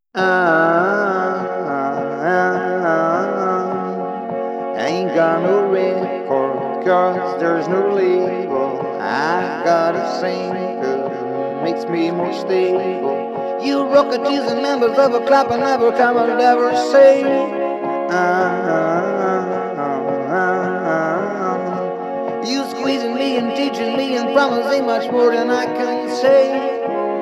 I ain't got no record, cause there's no label. I gotta sing, cause it makes me more stable. You rocketeers and members of a clap and never come and never say. You squeezing me and teaching me and promising much more than I can say.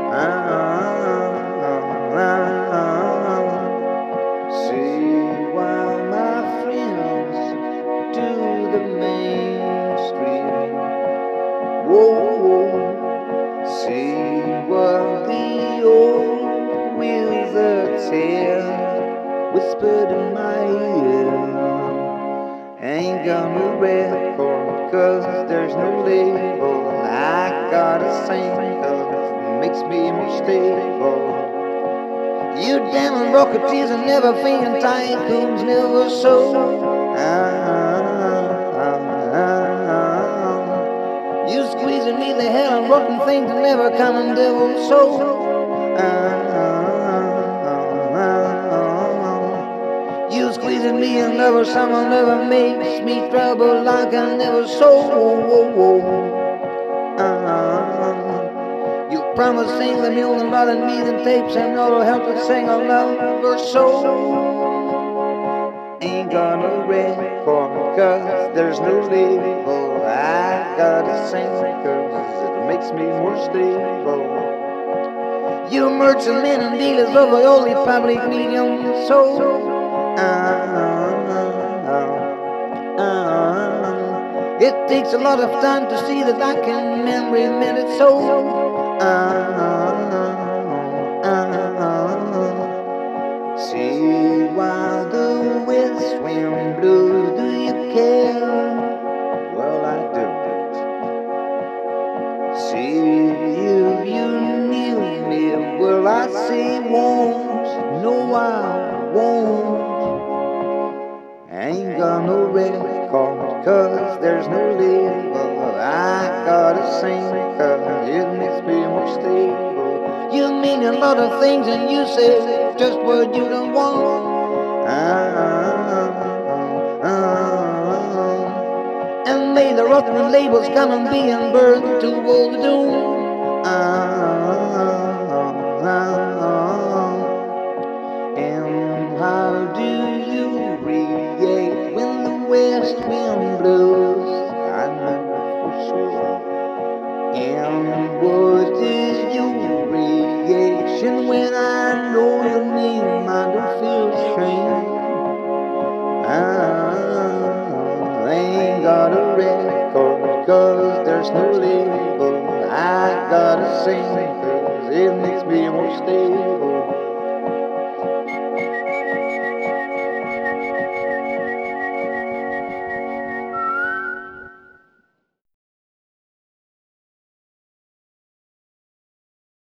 See, while my friends do the mainstream, whoa, whoa. See what the old wizards here whispered in my ear. Ain't got no record, cause there's no label. I gotta sing, cause it makes me more stable. You damn rocketeers and never thinking tycoons never so. You squeezing me the hell and rotten things that never come and devil so. You squeezing me and never someone never makes me trouble like I never so. You promising the $1,000,000 tapes and all the help to sing a love or so. Ain't got no record, cause there's no label. I gotta sing, cause it makes me more stable. You merchant men and dealers of the only public medium, so. It takes a lot of time to see that I can every minute so. See while the west wind blows, do you care? Well, I do. See you knew me. Well, I say won't. No, I won't. Ain't got no record, cause there's no label. I gotta sing, cause it makes me more stable. You mean a lot of things and you say just what you don't want. And may the rotten labels come and be and burn to all the doom. And how do you react when the west wind blows? I know for sure. And what is your reaction when I know your name? I don't feel I ain't got a record, cause there's no label. I gotta sing, cause it makes me more stable.